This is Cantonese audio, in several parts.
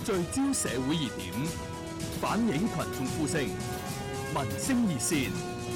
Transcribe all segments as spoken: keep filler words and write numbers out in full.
聚焦社會熱點，反映群眾呼聲，民聲熱線。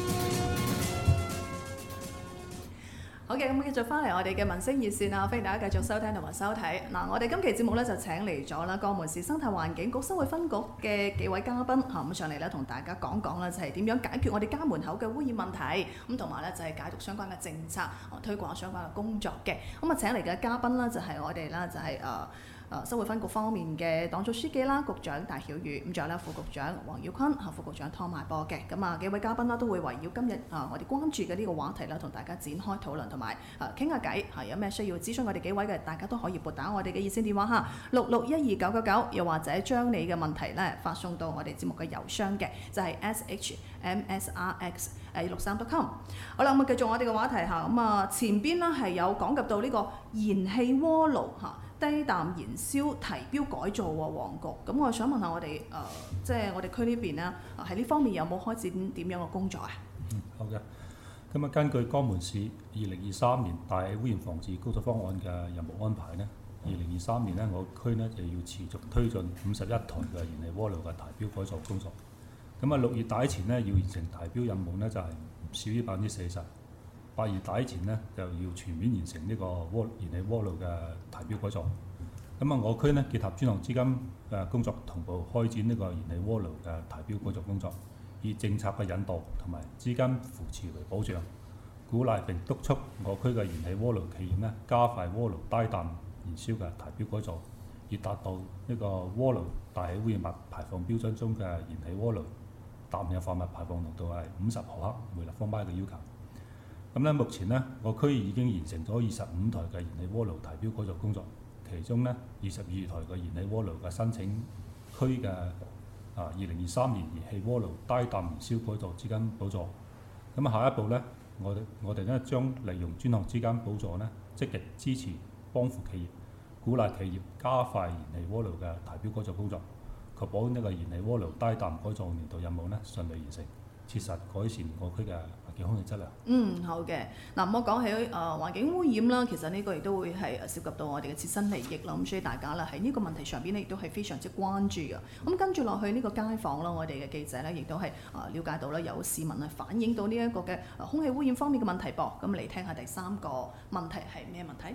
好嘅，咁繼續翻嚟我哋嘅民聲熱線啊，歡迎大家繼續收聽同埋收睇。嗱，我哋今期節目咧就請嚟咗啦，江門市生態環境局生活分局嘅幾位嘉賓嚇咁上嚟咧，同大家講講啦，就係點樣解決我哋家門口嘅污染問題，咁同埋咧就係解讀相關嘅政策，推廣相關嘅工作嘅。咁啊請嚟嘅嘉賓啦，就係我哋啦，就係誒。誒生活分局方面嘅黨組書記啦，局長戴曉宇，咁仲有咧副局長黃耀坤，嚇副局長湯邁波嘅，咁啊幾位嘉賓啦都會圍繞今日啊我哋關注嘅呢個話題啦，同大家展開討論同埋誒傾下偈，係有咩需要諮詢我哋幾位嘅，大家都可以撥打我哋嘅熱線電話嚇六六一二九九九，又或者將你嘅問題咧發送到我哋節目嘅郵箱嘅，就係 s h m s r x 誒六三 dot com。好啦，咁啊繼續我哋嘅話題嚇，咁啊前邊呢係有講及到呢個燃氣鍋爐嚇。低氮燃燒提標改造喎，黃局。咁我想問下我哋誒、呃，即係我哋區呢邊咧，喺呢方面有冇開展點樣嘅工作啊？ 嗯，好嘅。咁啊，根據江門市二零二三年大氣污染防治工作方案嘅任務安排呢，二零二三年呢，我區呢就要持續推進五十一台嘅燃氣鍋爐嘅提標改造工作。咁啊，六月底前呢，要完成提標任務呢，就係唔少於百分之四十。八月底前呢，就要全面完成呢個鍋燃氣鍋爐嘅提標改造。咁啊，我區呢結合專項資金嘅工作，同步開展呢個燃氣鍋爐嘅提標改造工作，以政策嘅引導同埋資金扶持為保障，鼓勵並督促我區嘅燃氣鍋爐企業呢加快鍋爐低氮燃燒嘅提標改造，以達到呢個鍋爐大氣污染物排放標準中嘅燃氣鍋爐氮氧化物排放濃度係五十毫克每立方米嘅要求。咁咧，目前呢，我區已經完成咗二十五台嘅燃氣鍋爐提標改造工作，其中呢，二十二台嘅燃氣鍋爐嘅申請區嘅啊二零二三年燃氣鍋爐低氮燃燒改造資金補助。咁下一步呢，我哋我哋咧將利用專項資金補助呢，積極支持幫扶企業，鼓勵企業加快燃氣鍋爐嘅提標改造工作，確保呢個燃氣鍋爐低氮改造年度任務呢順利完成，切實改善我區嘅環境空氣質量。 嗯，好嘅。嗱，咁我講起誒、呃、環境污染啦，其實呢個亦都會係涉及到我哋嘅切身利益啦。咁所以大家啦喺呢個問題上邊咧，亦都係非常之關注嘅。咁跟住落去呢個街訪啦，我哋嘅記者咧亦都係誒了解到啦，有市民係反映到呢一個嘅空氣污染方面嘅問題噃。咁嚟聽下第三個問題係咩問題？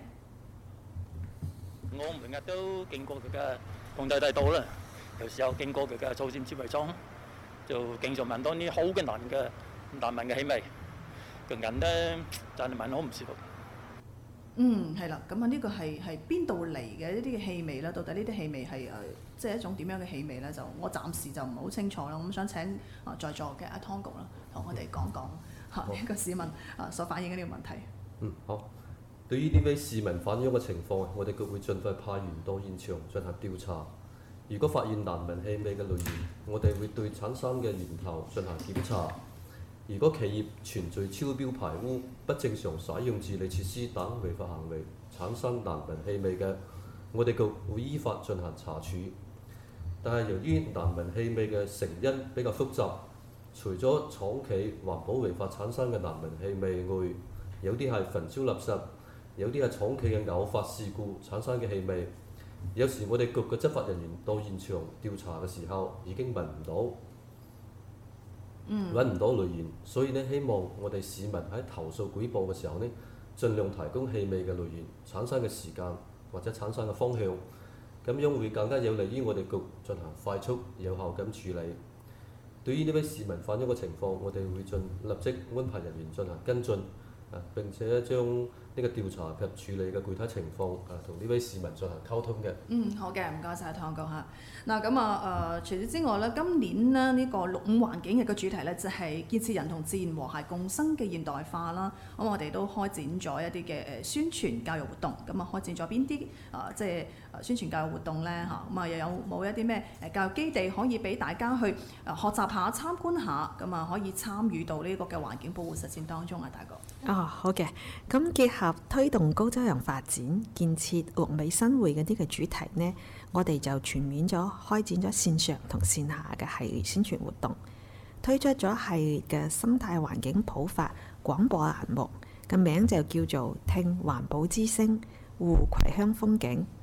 我每日都經過佢嘅紅地大道啦，有時候經過佢嘅草佔設備倉，就經常聞到啲好嘅難嘅難聞嘅氣味，個人咧就係聞好唔舒服。 嗯，係啦，咁啊呢個係係邊度嚟嘅一啲嘅氣味咧？到底呢啲氣味係誒即係一種點樣嘅氣味咧？就我暫時就唔係好清楚啦。咁想請啊在座嘅阿湯局啦，同我哋講講嚇呢個市民啊所反映嘅呢個問題。 嗯，好。對於呢位市民反映嘅情況，我哋局會盡快派員到現場進行調查。如果發現難聞氣味嘅來源，我哋會對產生嘅源頭進行檢查。如果企業存在超標排污、不正常使用治理設施等違法行為，產生難聞氣味嘅，我哋局會依法進行查處。但係由於難聞氣味嘅成因比較複雜，除咗廠企環保違法產生嘅難聞氣味外，有啲係焚燒垃圾，有啲係廠企嘅偶發事故產生嘅氣味。有時我哋局嘅執法人員到現場調查嘅時候，已經聞唔到，揾唔到來源，所以呢，希望我哋市民喺投訴舉報嘅時候呢，盡量提供氣味嘅來源、產生嘅時間或者產生嘅方向，咁樣會更加有利於我哋局進行快速有效咁處理。對於呢位市民反映嘅情況，我哋會盡立即安排人員進行跟進。啊！並且將呢個調查及處理嘅具體情況啊，同呢位市民進行溝通嘅。 嗯，好嘅，唔該晒湯局嚇。嗱咁啊誒，除此之外咧，今年咧呢、這個六五環境日嘅主題咧就係、是、建設人同自然和諧共生嘅現代化啦。咁我哋都開展咗一啲嘅誒宣傳教育活動。咁啊，開展咗邊啲啊？即係誒宣傳教育活動咧嚇。咁啊，又有冇一啲咩誒教育基地可以俾大家去誒學習下、參觀下？咁啊，可以參與到呢個嘅環境保護實踐當中啊，大哥。 哦，好嘅。咁結合推動高質量發展、建設綠美新匯嘅呢個主題呢，我哋就全面咗開展咗線上同線下嘅系列宣傳活動，推出咗系列嘅生態環境普法廣播欄目，嘅名就叫做聽環保之聲，護葵鄉風景。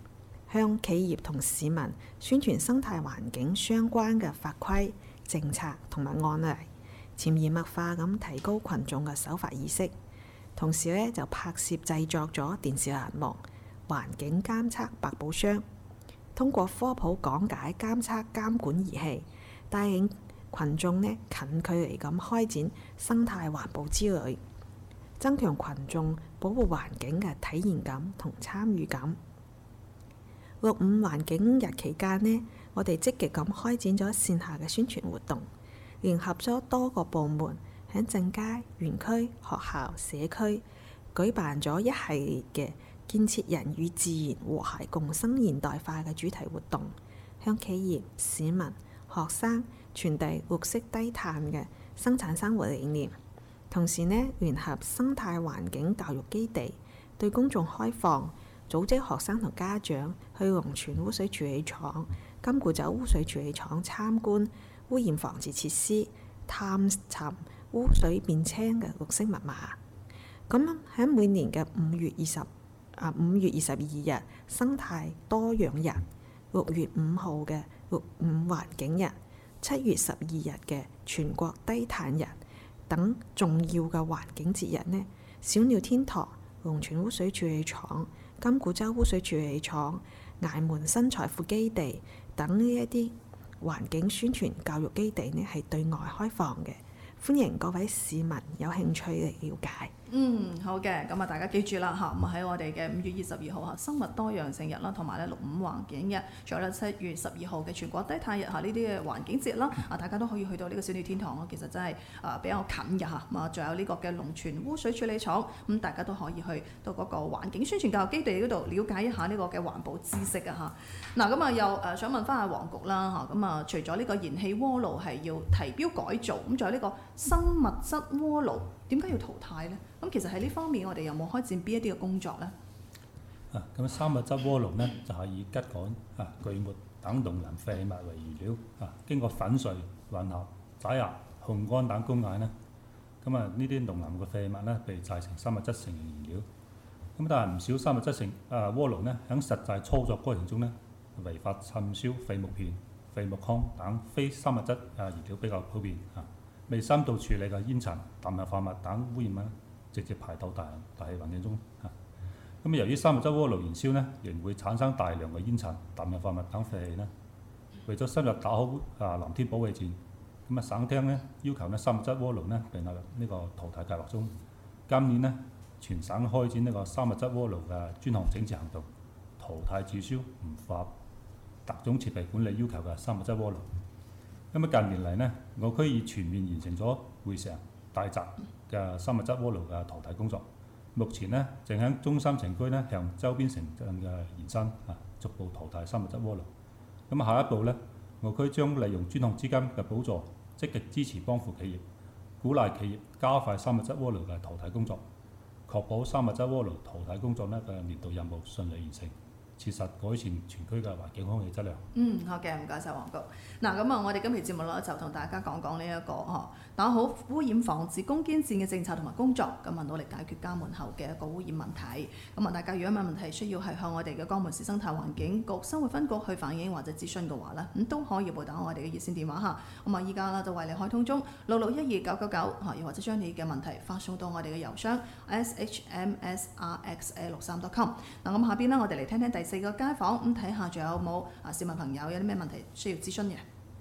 向企業同市民宣傳生態環境相關嘅法規、政策同埋案例，潛移默化咁提高群眾嘅守法意識。同時咧就拍攝製作咗電視欄目《環境監測百寶箱》，通過科普講解監測監管儀器，帶領群眾咧近距離咁開展生態環保之旅，增強群眾保護環境嘅體驗感同參與感。六五環境日期間呢，我哋積極咁開展咗線下嘅宣傳活動，聯合咗多個部門喺正街、園區、學校、社區舉辦咗一系列嘅建設人與自然和諧共生現代化嘅主題活動，向企業、市民、學生傳遞綠色低碳嘅生產生活理念。同時呢，聯合生態環境教育基地對公眾開放，組織學生同家長去龍泉污水處理廠、金固酒污水處理廠參觀污染防治設施，探尋污水變青嘅綠色密碼。咁喺每年嘅五月二十啊五月二十二日生態多樣日，六月五號嘅六五環境日，七月十二日嘅全國低碳日等重要嘅環境節日呢，小鳥天堂、龍泉污水處理廠、金固洲污水處理廠、崖門新財富基地等呢一啲環境宣傳教育基地呢，係對外開放嘅，歡迎各位市民有興趣嚟了解。 嗯，好嘅，咁啊大家記住啦嚇，咁喺我哋嘅五月二十二號嚇生物多樣性日啦，同埋咧六五環境日，仲有咧七月十二號嘅全國低碳日嚇，呢啲嘅環境節啦，啊大家都可以去到呢個小鳥天堂咯，其實真係啊比較近嘅嚇，咁啊仲有呢個嘅龍泉污水處理廠，咁大家都可以去到嗰個環境宣傳教育基地嗰度了解一下呢個嘅環保知識啊嚇。嗱咁啊又誒想問翻阿黃局啦嚇，咁啊除咗呢個燃氣鍋爐係要提標改造，咁仲有呢個生物質鍋爐點解要淘汰呢？咁其實喺呢方面，我哋有冇開展邊一啲嘅工作呢？ 啊，咁生物質鍋爐呢，就係、是、以秸稈、啊巨木等農林廢物為原料，啊經過粉碎、混合、擠壓、烘乾等工藝呢，咁啊呢啲農林嘅廢物呢，被製成生物質性嘅燃料。咁但係唔少生物質性啊鍋爐呢，喺實際操作過程中呢，違法滲燒廢木片、廢木糠等非生物質啊燃料比較普遍啊，未深度處理嘅煙塵、氮氧化物等污染物直接排到大大氣環境中嚇。咁由於生物質鍋爐燃燒呢，仍會產生大量嘅煙塵、氮氧化物等廢氣呢。為咗深入打好啊藍天保衛戰，咁啊省廳呢要求呢生物質鍋爐呢被納入呢個淘汰計劃中。今年呢，全省開展呢個生物質鍋爐嘅專項整治行動，淘汰註銷唔符合特種設備管理要求嘅生物質鍋爐。咁啊近年嚟呢，我區已全面完成咗會城、大澤嘅生物質鍋爐嘅淘汰工作，目前呢，正喺中心城區呢向周邊城鎮嘅延伸啊，逐步淘汰生物質鍋爐。咁下一步呢，我區將利用專項資金嘅補助，積極支持幫扶企業，鼓勵企業加快生物質鍋爐嘅淘汰工作，確保生物質鍋爐淘汰工作呢嘅年度任務順利完成，切實改善全區嘅環境空氣質量。 嗯，好嘅，唔該晒黃局。嗱，咁啊，我哋今期節目咧就同大家講講呢一個嗬，打好污染防治攻堅戰嘅政策同埋工作，咁啊努力解決家門口嘅一個污染問題。咁啊，大家如果有問題需要係向我哋嘅江門市生態環境局生活分局去反映或者諮詢嘅話咧，咁都可以撥打我哋嘅熱線電話嚇。咁啊，依家啦就為你開通中六六一二九九九嚇，又或者將你嘅問題發送到我哋嘅郵箱 s h m s r x a 六三 dot com。嗱，咁下邊呢，我哋嚟聽聽第四個街訪，咁睇下仲有冇啊市民朋友有啲咩問題需要諮詢嘅。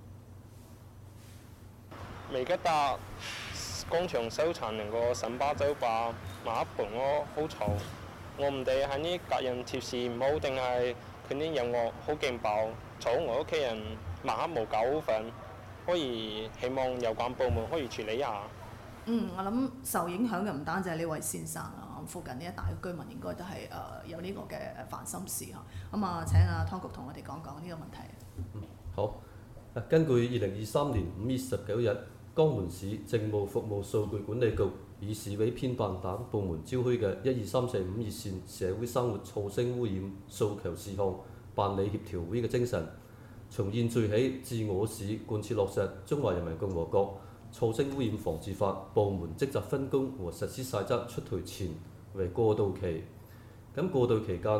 未吉達工場收殘人個神巴酒吧馬盤咯，好嘈。我唔理係呢隔人貼士唔好，定係佢啲音樂好勁爆，嘈我屋企人晚黑冇覺瞓。可以希望有關部門可以處理下。 嗯，我諗受影響嘅唔單止係呢位先生啊，附近呢一帶嘅居民應該都係誒、呃、有呢個嘅煩心事嚇。咁啊，請阿湯局同我哋講講呢個問題。 嗯，好。根據二零二三年五月十九日江門市政務服務數據管理局以市委編辦等部門召開嘅一二三四五熱線社會生活噪聲污染訴求事項辦理協調會嘅精神，從現在起自我市貫徹落實《中華人民共和國噪聲污染防治法》部門職責分工和實施細則出台前為過渡期。咁過渡期間，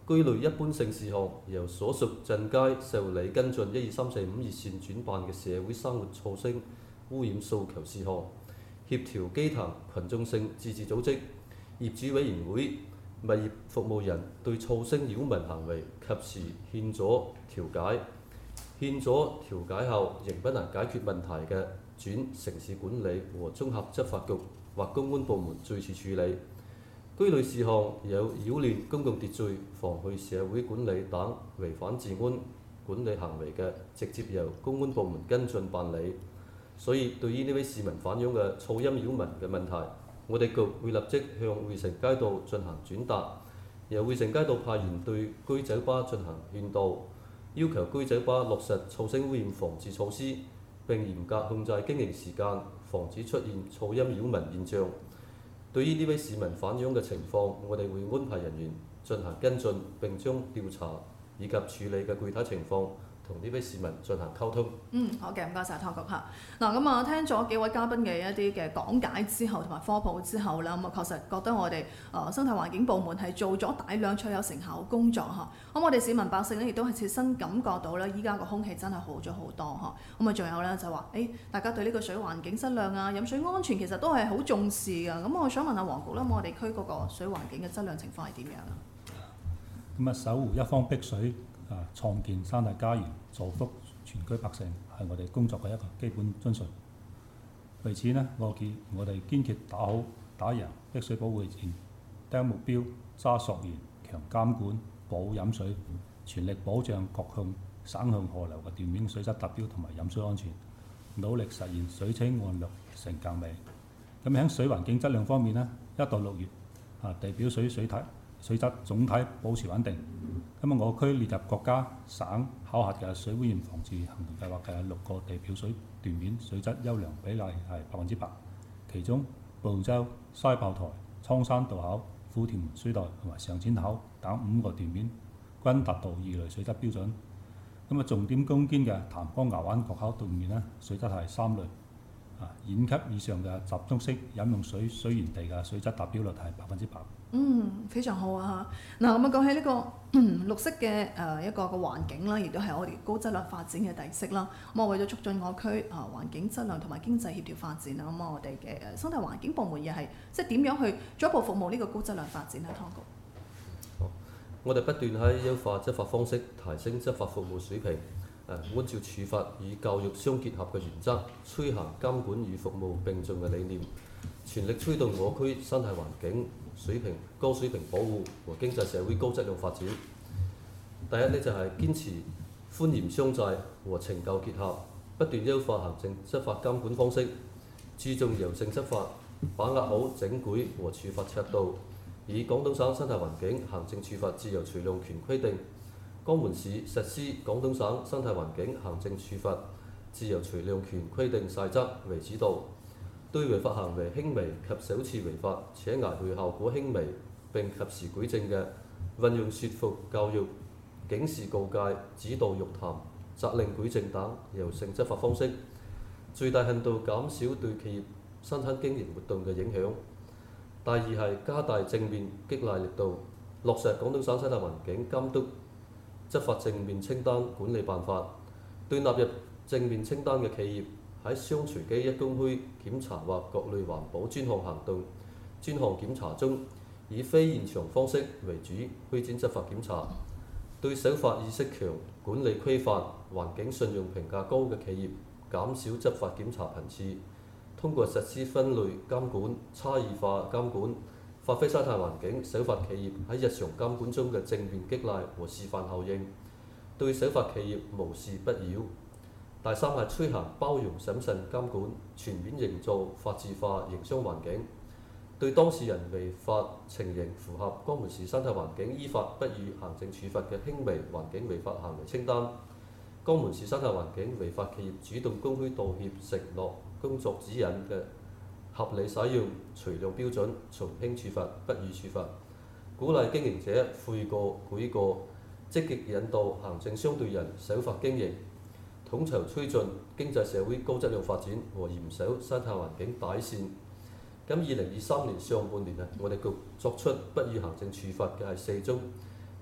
居類一般性事項，由所屬鎮街受理跟進一二三四五熱線轉辦嘅社會生活噪聲污染訴求事項，協調基層群眾性自治組織、業主委員會、物業服務人對噪聲擾民行為及時勸阻調解，勸阻調解後仍不能解決問題嘅，轉城市管理和綜合執法局或公安部門最次處理。居類事項有擾亂公共秩序、妨害社會管理等違反治安管理行為嘅，直接由公安部門跟進辦理。所以對於呢位市民反映嘅噪音擾民嘅問題，我哋局會立即向匯城街道進行轉達，由匯城街道派員對居酒吧進行勸導，要求居酒吧落實噪聲污染防治措施，並嚴格控制經營時間，防止出現噪音擾民現象。對於呢位市民反映嘅情況，我哋會安排人員進行跟進，並將調查以及處理嘅具體情況同呢位市民進行溝通。 嗯，好嘅，唔該晒湯局嚇。嗱，咁啊，聽咗幾位嘉賓嘅一啲嘅講解之後，同埋科普之後啦，咁啊確實覺得我哋誒、呃、生態環境部門係做咗大量卓有成效嘅工作嚇。咁我哋市民百姓咧，亦都係切身感覺到咧，依家個空氣真係好咗好多嚇。咁啊，仲有咧就話，誒、欸、大家對呢個水環境質量啊、飲水安全其實都係好重視㗎。咁我想問下黃局啦，咁我哋區嗰個水環境嘅質量情況係點樣啊？ 咁啊，守護一方碧水啊，創建生態家園，造福全區百姓，係我哋工作嘅一個基本遵循。為此呢，我建我哋堅決打好打贏碧水保護戰，訂目標揸溯源，強監管，保飲水，全力保障各項省向河流嘅斷面水質達標同埋飲水安全，努力實現水清岸綠成更美。咁喺水環境質量方面呢，一到六月啊，地表水水體水質總體保持穩定。咁啊，我區列入國家省考核嘅水污染防治行動計劃嘅六個地表水斷面水質優良比例係百分之百，其中步洲、西炮台、蒼山道口、富田門水道同埋上淺口等五個斷面均達到二類水質標準。咁啊，重點攻堅嘅潭江牙灣角口斷面呢，水質係三類。啊，縣級以上嘅集中式飲用水水源地嘅水質達標率係百分之百。 嗯，非常好啊嚇！嗱，咁啊講起呢個、嗯、綠色嘅誒、呃、一個個環境啦，亦都係我哋高質量發展嘅底色啦。咁啊，為咗促進我區啊環境質量同埋經濟協調發展啊，咁啊我哋嘅生態環境部門又係即係點樣去進一步服務呢個高質量發展咧？湯局。 好，我哋不斷喺優化執法方式，提升執法服務水平。誒，按照處罰與教育相結合嘅原則，推行監管與服務並進嘅理念，全力推動我區生態環境水平高水平保護和經濟社會高質量發展。第一呢，就係、是、堅持寬嚴相濟和懲教結合，不斷優化行政執法監管方式，注重柔性執法，把握好整舉和處罰尺度，以廣東省生態環境行政處罰自由隨量權規定，江門市實施廣東省生態環境行政處罰自由隨量權規定細則為指導，對違法行為輕微及首次違法且危害效果輕微並及時舉證嘅，運用説服教育、警示告誡、指導約談、責令舉證等柔性執法方式，最大限度減少對企業生產經營活動嘅影響。第二係加大正面激勵力度，落實廣東省生態環境監督執法正面清單管理辦法，對納入正面清單嘅企業喺雙隨機一公開檢查或各類環保專項行動、專項檢查中，以非現場方式為主開展執法檢查。對守法意識強、管理規範、環境信用評價高嘅企業，減少執法檢查頻次，通過實施分類監管、差異化監管，發揮生態環境守法企業喺日常監管中嘅正面激勵和示範效應，對守法企業無事不擾。第三係推行包容審慎監管，全面營造法治化營商環境，對當事人違法情形符合江門市生態環境依法不予行政處罰嘅輕微環境違法行為清單，江門市生態環境違法企業主動公開道歉承諾工作指引嘅合理使用隨量標準，從輕處罰不予處罰，鼓勵經營者悔過改過，積極引導行政相對人守法經營，統籌推進經濟社會高質量發展和嚴守生態環境底線。咁二零二三年上半年啊，我哋局作出不予行政處罰嘅係四宗，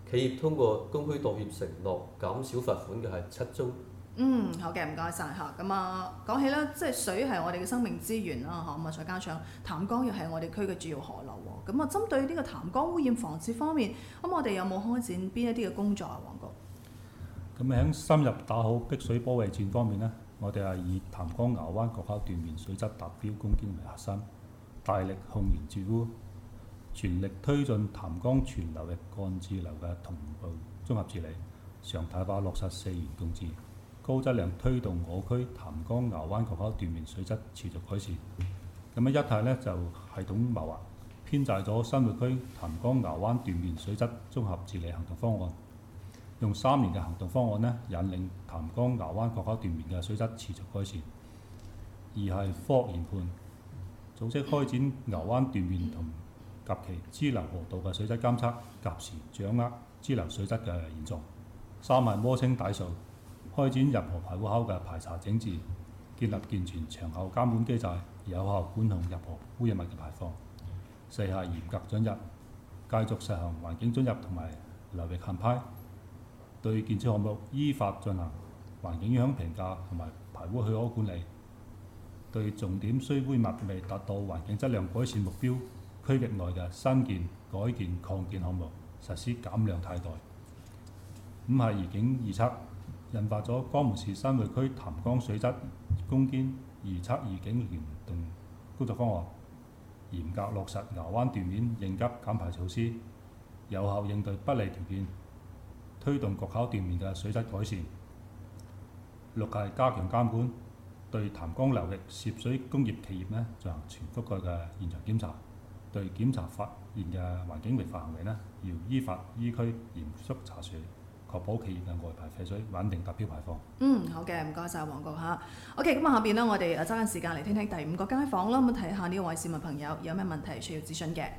企業通過公開道歉承諾減少罰款嘅係七宗。 嗯，好嘅，唔該晒嚇。咁啊，講起咧，即係水係我哋嘅生命資源啦，嚇咁啊，再加上淡江又係我哋區嘅主要河流喎。咁啊，針對呢個淡江污染防治方面，咁我哋有冇開展邊一啲嘅工作啊？黃局？ 咁喺深入打好碧水保衛戰方面呢，我哋係以淡江牙灣各口斷面水質達標公斤為核心，大力控鉛絕污，全力推進淡江全流域幹治流嘅同步綜合治理，常態化落實四源共治，高質量推動我區淡江牙灣各口斷面水質持續改善。咁樣一係呢，就系統謀劃編製咗生活區淡江牙灣斷面水質綜合治理行動方案，用三年嘅行動方案呢，引領淡江牙灣各口斷面嘅水質持續改善。二係科學研判，組織開展牙灣斷面同及其支流河道嘅水質監測，及時掌握支流水質嘅現狀。三係摸清底數，開展入河排污口嘅排查整治，建立健全長效監管機制，有效管控入河污染物嘅排放。四係嚴格准入，繼續實行環境准入同埋流域限批，對建設項目依法進行環境影響評價同埋排污許可管理，對重點衰污物未達到環境質量改善目標區域內嘅新建、改建、擴建項目實施減量替代。五係預警預測，印發咗江門市新會區淡江水質攻堅預測預警聯動工作方案，嚴格落實牙灣斷面應急減排措施，有效應對不利條件，推動各口斷面嘅水質改善。六係加強監管，對淡江流域涉水工業企業呢進行全覆蓋嘅現場檢查，對檢查發現嘅環境違法行為呢，要依法依區嚴肅查處，確保企業嘅外排廢水穩定達標排放。 嗯，好嘅，唔該晒黃局嚇。OK，咁啊下邊呢，我哋誒揸緊時間嚟聽聽第五個街訪啦，咁睇下呢位市民朋友有咩問題需要諮詢嘅。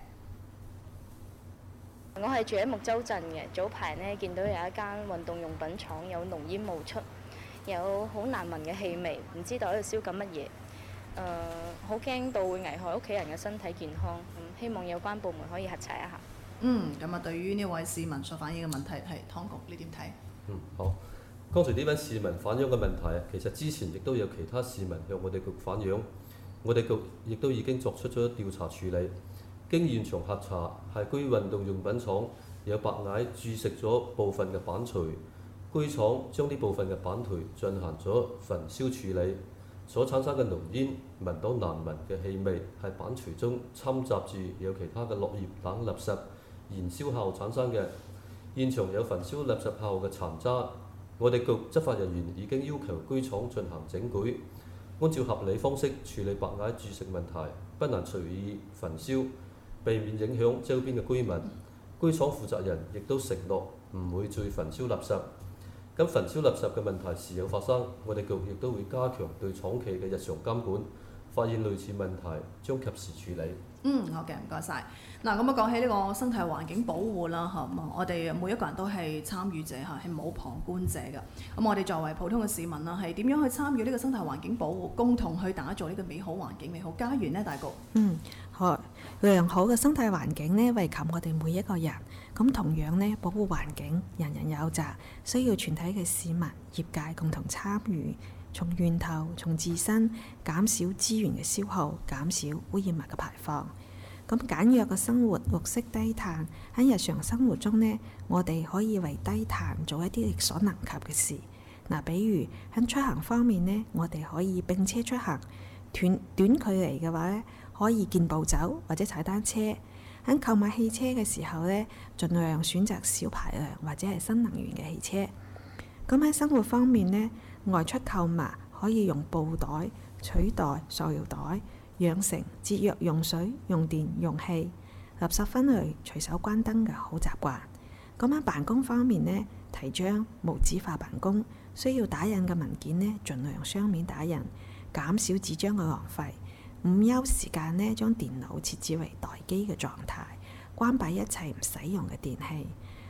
我係住喺木洲鎮嘅，早排呢見到有一間運動用品廠有濃煙冒出，有好難聞嘅氣味，唔知道喺度燒緊乜嘢。誒、呃，好驚到會危害屋企人嘅身體健康，咁、嗯、希望有關部門可以核查一下。 嗯，咁啊，對於呢位市民所反映嘅問題係湯局，你點睇？ 嗯，好。剛才呢位市民反映嘅問題，其實之前亦都有其他市民向我哋局反映，我哋局亦都已經作出咗調查處理。經現場核查，係居運動用品廠有白蟻蛀食咗部分嘅板錘，居廠將呢部分嘅板錘進行咗焚燒處理，所產生嘅濃煙聞到難聞嘅氣味，係板錘中摻雜住有其他嘅落葉等垃圾燃燒後產生嘅。現場有焚燒垃圾後嘅殘渣，我哋局執法人員已經要求居廠進行整改，按照合理方式處理白蟻蛀食問題，不能隨意焚燒，避免影響周邊嘅居民。居廠負責人亦都承諾唔會再焚燒垃圾。咁焚燒垃圾嘅問題時有發生，我哋局亦都會加強對廠企嘅日常監管，發現類似問題將及時處理。 嗯，好嘅，唔該晒。嗱，咁啊講起呢個生態環境保護啦，嚇咁啊，我哋每一個人都係參與者嚇，係冇旁觀者嘅。咁我哋作為普通嘅市民啦，係點樣去參與呢個生態環境保護，共同去打造呢個美好環境、美好家園呢？大局。 嗯，好，良好嘅生態環境呢，惠及我哋每一個人。咁同樣呢，保護環境人人有責，需要全體嘅市民、業界共同參與，從源頭、從自身減少資源嘅消耗，減少污染物嘅排放。咁簡約嘅生活，綠色低碳，喺日常生活中呢，我哋可以為低碳做一啲力所能及嘅事。嗱，比如喺出行方面呢，我哋可以並車出行，短短距離嘅話呢，可以健步走或者踩單車。喺購買汽車嘅時候呢，盡量選擇小排量或者係新能源嘅汽車。咁喺生活方面呢，外出購物可以用布袋取代塑料袋，養成節約用水、用電、用氣、垃圾分類、隨手關燈嘅好習慣。咁喺辦公方面呢，提倡無紙化辦公，需要打印嘅文件呢，盡量雙面打印，減少紙張嘅浪費。午休時間呢，將電腦設置為待機嘅狀態，關閉一切唔使用嘅電器。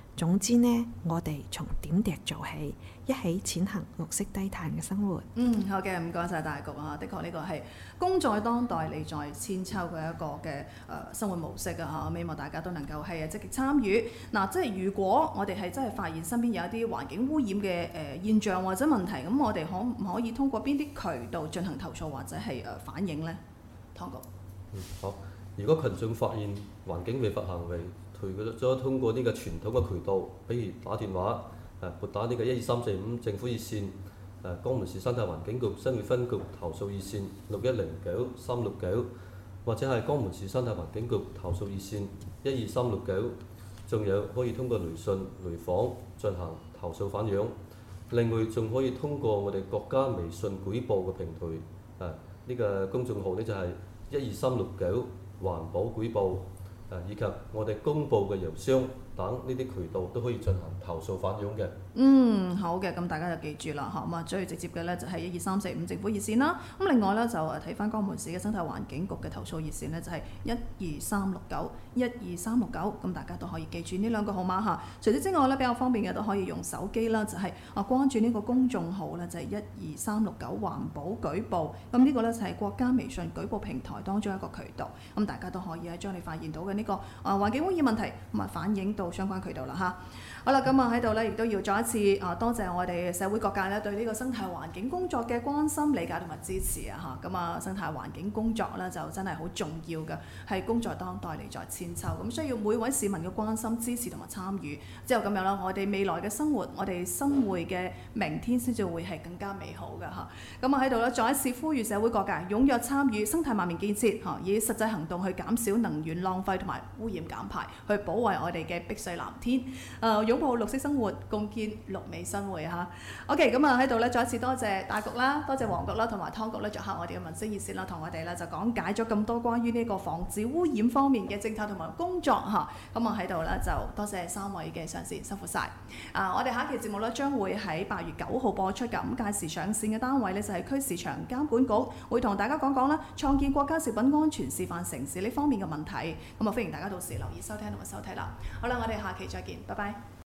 總之呢，我哋從點滴做起，一起踐行綠色低碳嘅生活。 嗯，好嘅，唔該晒大局啊！的確呢個係功在當代，利在千秋嘅一個嘅誒、呃、生活模式啊！嚇，希望大家都能夠係積極參與。嗱、啊，即係如果我哋係真係發現身邊有一啲環境污染嘅誒、呃、現象或者問題，咁我哋可唔可以通過邊啲渠道進行投訴或者係誒、呃、反映呢？湯局。 嗯，好。如果群眾發現環境違法行為，除咗通過呢個傳統嘅渠道，比如打電話、誒撥打呢個一二三四五政府熱線、誒江門市生態環境局新會分局投訴熱線六一零九三六九，或者係江門市生態環境局投訴熱線一二三六九，仲有可以通過雷訊、雷訪進行投訴反映。另外仲可以通過我哋國家微信舉報嘅平台，誒、啊、呢、呢個公眾號呢就係一二三六九環保舉報。誒以及我哋公佈嘅郵箱等呢啲渠道都可以進行投訴反映嘅。 嗯，好嘅，咁大家就記住啦，嚇咁啊，最直接嘅咧就係一二三四五政府熱線啦。咁另外咧就誒睇翻江門市嘅生態環境局嘅投訴熱線咧就係一二三六九一二三六九，咁大家都可以記住呢兩個號碼嚇。除此之外咧比較方便嘅都可以用手機啦，就係啊關注呢個公眾號咧就係一二三六九環保舉報。咁呢個咧就係國家微信舉報平台當中一個渠道，咁大家都可以喺將你發現到嘅呢個啊環境污染問題咁啊反映到相關渠道啦嚇。好啦，咁啊喺度咧亦都要再一次啊多謝我哋社會各界咧對呢個生態環境工作嘅關心、理解同埋支持啊嚇。咁啊生態環境工作咧就真係好重要嘅，係功在當代，利在千秋。咁需要每位市民嘅關心、支持同埋參與，之後咁樣啦，我哋未來嘅生活，我哋生活嘅明天先至會係更加美好嘅嚇。咁啊喺度咧再一次呼籲社會各界踴躍參與生態萬面建設嚇，以實際行動去減少能源浪費同埋污染減排，去保衛我哋嘅碧水藍天。誒、呃，擁抱綠色生活，共建綠美生活嚇。OK，咁啊喺度咧再一次多謝大局啦，多謝黃局啦，同埋湯局咧，做客我哋嘅民聲熱線啦，同我哋咧就講解咗咁多關於呢個防治污染方面嘅政策同埋工作嚇。咁啊喺度咧就多謝三位嘅上線，辛苦晒。啊，我哋下一期節目咧將會喺八月九號播出㗎。咁屆時上線嘅單位咧就係區市場監管局，會同大家講講啦，創建國家食品安全示範城市呢方面嘅問題。咁啊歡迎大家到時留意收聽同埋收睇啦。好啦，我哋下期再見，拜拜。